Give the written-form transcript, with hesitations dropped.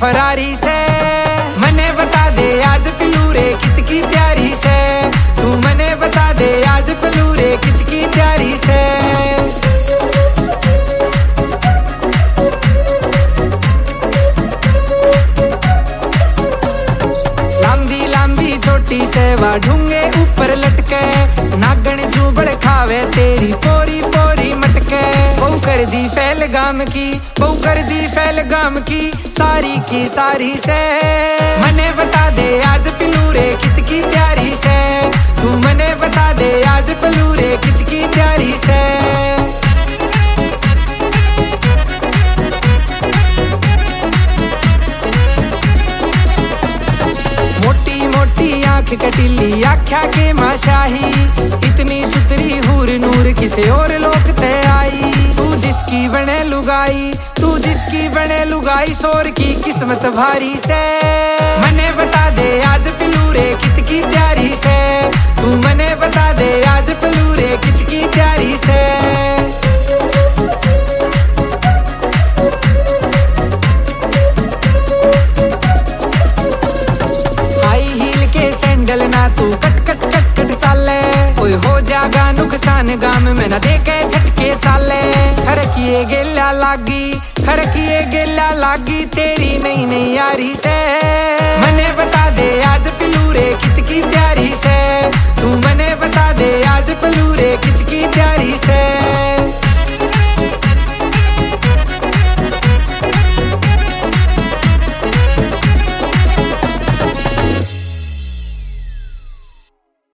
Ferrari से। मने बता दे आज पिलू रे कितकी तैयारी से, तू मने बता दे आज पिलू रे कितकी तैयारी से। लंबी लंबी छोटी से वा ढूंगे ऊपर लटके, नागण जुबड़ खावे तेरी पोरी पोरी मटके। बहु कर दी फैल गाम की, बहु कर दी फैल गाम की, सारी की सारी से। मने बता दे आज पिलू रे कितकी तैयारी से, तू मने बता दे आज पिलू रे कितकी तैयारी से। मोटी मोटी आंख कटीली आख्या के माशाही, इतनी सुतरी हूर नूर किसे और लोक ते आई। तू जिसकी बने लुगाई, तू जिसकी बने लुगाई, सोर की किस्मत भारी से। मने बता दे आज पिलू रे कितकी तैयारी से, तू मने बता दे आज पिलू रे कितकी तैयारी से। सैंडल ना तू कट कट कट कट चाले, कोई हो जागा नुकसान गाम में ना देखे झटके चाले। खरकिए गेला लागी, खरकिए गेला लागी तेरी नई नई यारी से। मने बता